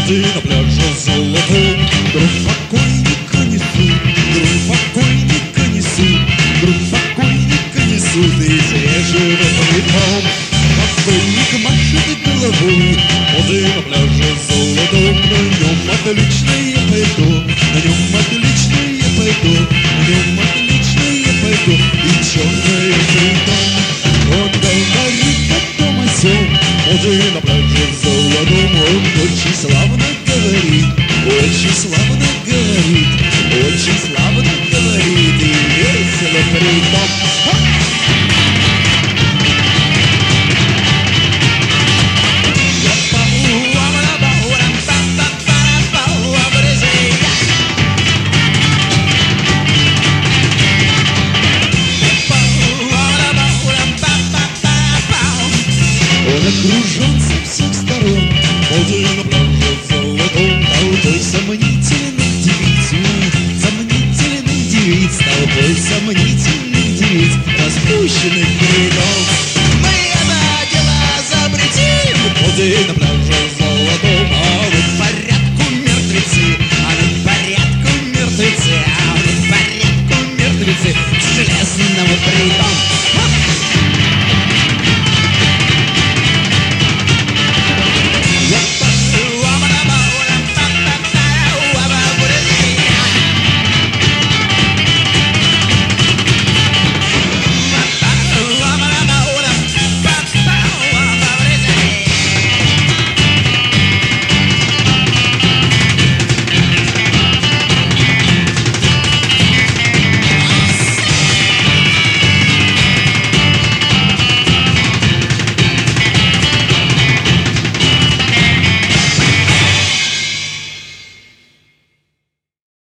воды на пляже золотом. Гроб покойника несут, гроб покойника несут, гроб покойника несут, и все живут по векам. Покойник машет головой, воды на пляже золотом. На нем отличное пальто, на нем